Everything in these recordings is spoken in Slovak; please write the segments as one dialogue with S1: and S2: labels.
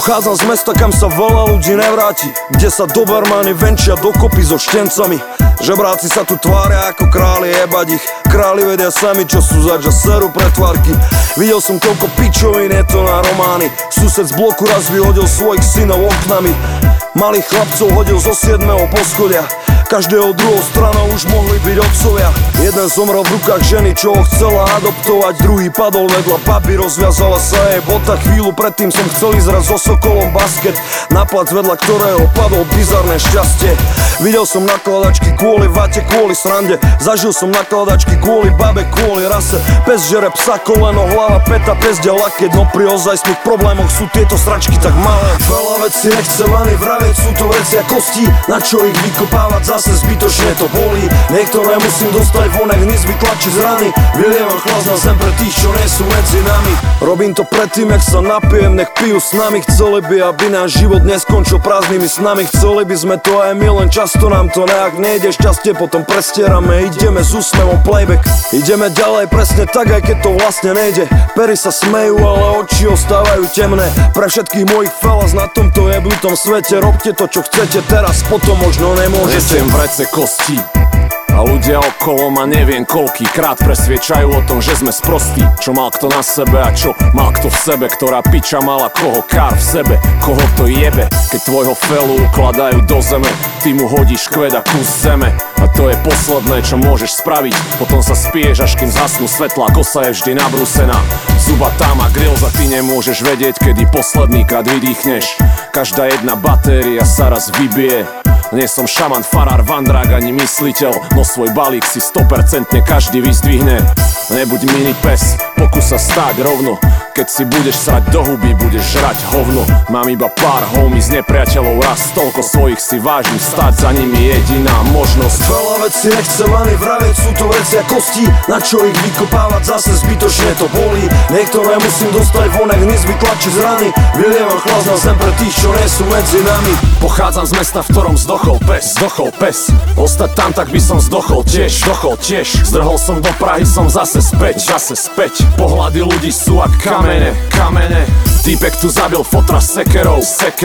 S1: Pochádzam z mesta, kam sa veľa ľudí nevráti, kde sa dobermany venčia dokopy so štencami. Žebráci sa tu tvária ako králi, jebať ich. Králi vedia sami, čo sú zač a seru pretvárky. Videl som koľko pičovín, je to na romány. Sused z bloku raz vyhodil svojich synov oknami. Malých chlapcov hodil zo 7. poschodia. Každého druhou stranou už mohli byť otcovia. Jeden zomrel v rukách ženy, čo ho chcela adoptovať. Druhý padol vedľa baby, rozviazala sa jej bota. Chvíľu predtým som chcel ísť raz so Sokolom basket, na plac vedľa ktorého padol bizarné šťastie. Videl som nakladačky kvôli vate, kvôli srande. Zažil som nakladačky kvôli babe, kvôli rase. Pes žere psa, koleno, hlava, peta, pes ďala. Keď no pri ozajstných problémoch sú tieto sračky tak malé. Veľa vecí nechcem ani vravieť, sú to veci a kosti, na čo ich vykopávať zase zbytočne to bolí. Niektoré musím dostať von, ak nezvyk tlačí z rany. Vylievam chlas na zem pre tých, čo nie sú medzi nami. Robím to predtým, jak sa napijem, nech pijú s nami. Chceli by, aby náš život neskončil prázdnymi snami. Chceli by sme to aj my, len často nám to nejak nejde. Šťastie potom prestierame, ideme s úsmevom playback. Ideme ďalej presne tak, aj keď to vlastne nejde. Pery sa smejú, ale oči ostávajú temné. Pre všetkých mojich fellas na tomto jebnutom svete, robte to, čo chcete teraz, potom možno nemôžete.
S2: Nesiem vrece kostí a ľudia okolo ma neviem koľkýkrát presviečajú o tom, že sme sprostí. Čo mal kto na sebe a čo mal kto v sebe, ktorá piča mala koho kár v sebe, koho to jebe. Keď tvojho felu ukladajú do zeme, ty mu hodíš kvet a kus zeme. A to je posledné, čo môžeš spraviť. Potom sa spieš, až kým zhasnú svetlá, kosa je vždy nabrúsená. Zuba tam a grill za ty nemôžeš vedieť, kedy posledný krát vydýchneš. Každá jedna batéria sa raz vybije. Nie som šaman, farár, vandrák ani mysliteľ, no svoj balík si 100% každý vyzdvihne. Nebuď mini pes, pokús sa stáť rovno. Keď si budeš srať do huby, budeš žrať hovno. Mám iba pár homies, nepriateľov raz, toľko svojich si vážim, stáť za nimi jediná možnosť.
S1: Veľa vecí nechcem ani vravieť, sú to veci a kosti, na čo ich vykopávať zase zbytočne to bolí. Niektoré musím dostať von, ak nezvyk tlačí z rany. Vylievam chlas na zem pre tých, čo nie sú medzi nami.
S2: Pochádzam z mesta, v ktorom zdochol pes. Ostať tam, tak by som zdochol tiež. Zdrhol som do Prahy, som zase späť. Pohľady ľudí sú ak kamene. Týpek tu zabil fotra sekerou.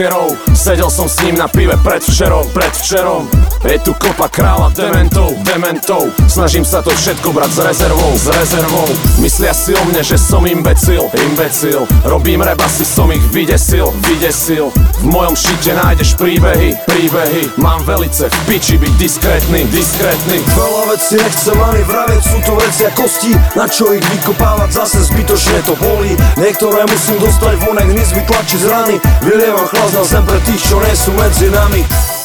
S2: Sedel som s ním na pive predvčerom. Je tu kopa kráľa dementov. Snažím sa to všetko brať s rezervou. Myslia si o mne, že som imbecil. Robím rap, asi som ich vydesil. V mojom šite nájdeš príbehy. Mám velice v piči byť diskrétny.
S1: Veľa vecí nechcem ani vravieť, sú to veci a kosti, na čo ich vykopávať zase zbytočne to bolí. Niektoré musím dostať von, ak nezvyk tlačí z rany. Vylievam chlas na zem pre tých, čo nie sú medzi nami.